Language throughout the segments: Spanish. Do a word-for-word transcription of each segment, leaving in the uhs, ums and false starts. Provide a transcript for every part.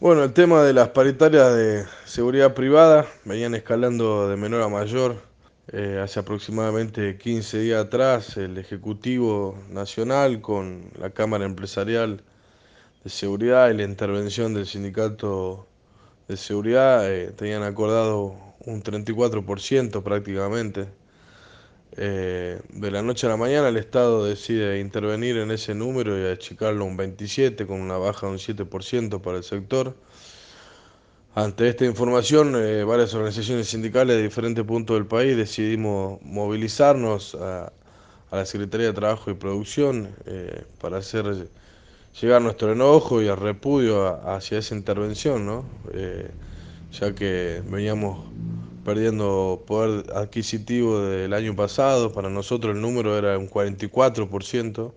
Bueno, el tema de las paritarias de seguridad privada venían escalando de menor a mayor. Eh, hace aproximadamente quince días atrás, el Ejecutivo Nacional con la Cámara Empresarial de Seguridad y la intervención del Sindicato de Seguridad eh, tenían acordado un treinta y cuatro por ciento prácticamente. Eh, de la noche a la mañana el Estado decide intervenir en ese número y achicarlo a un veintisiete por ciento con una baja de un siete por ciento para el sector. Ante esta información, eh, varias organizaciones sindicales de diferentes puntos del país decidimos movilizarnos a, a la Secretaría de Trabajo y Producción eh, para hacer llegar nuestro enojo y el repudio a- hacia esa intervención, ¿no? Eh, ya que veníamos perdiendo poder adquisitivo del año pasado, para nosotros el número era un cuarenta y cuatro por ciento,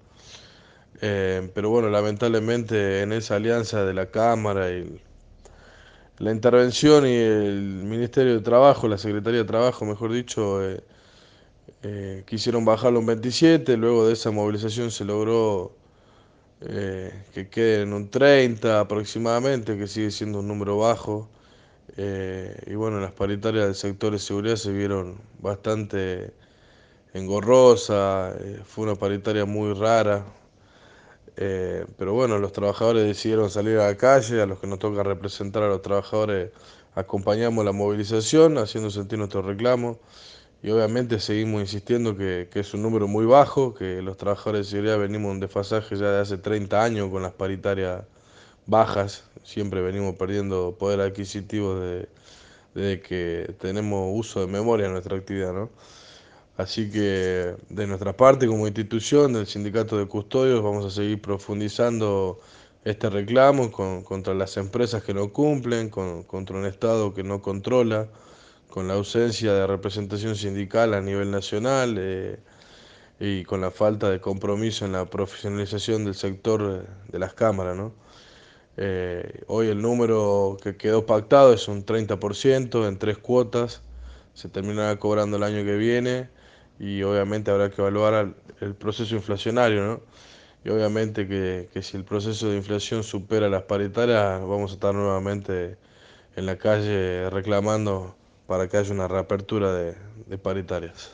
eh, pero bueno, lamentablemente en esa alianza de la Cámara y la intervención y el Ministerio de Trabajo, la Secretaría de Trabajo, mejor dicho, eh, eh, quisieron bajarlo a un veintisiete. Luego de esa movilización se logró eh, que quede en un treinta aproximadamente, que sigue siendo un número bajo. Eh, y bueno, las paritarias del sector de seguridad se vieron bastante engorrosas. Eh, fue una paritaria muy rara. Eh, pero bueno, los trabajadores decidieron salir a la calle. A los que nos toca representar a los trabajadores acompañamos la movilización, haciendo sentir nuestro reclamo. Y obviamente seguimos insistiendo que, que es un número muy bajo, que los trabajadores de seguridad venimos en desfasaje ya de hace treinta años con las paritarias bajas. Siempre venimos perdiendo poder adquisitivo de, desde que tenemos uso de memoria en nuestra actividad, ¿no? Así que de nuestra parte, como institución del Sindicato de Custodios, vamos a seguir profundizando este reclamo con- contra las empresas que no cumplen, con- contra un Estado que no controla, con la ausencia de representación sindical a nivel nacional, eh, y con la falta de compromiso en la profesionalización del sector eh, de las cámaras, ¿no? Eh, hoy el número que quedó pactado es un treinta por ciento en tres cuotas. Se terminará cobrando el año que viene y obviamente habrá que evaluar al- el proceso inflacionario, ¿no? Y obviamente que, que si el proceso de inflación supera las paritarias, vamos a estar nuevamente en la calle reclamando para que haya una reapertura de, de paritarias.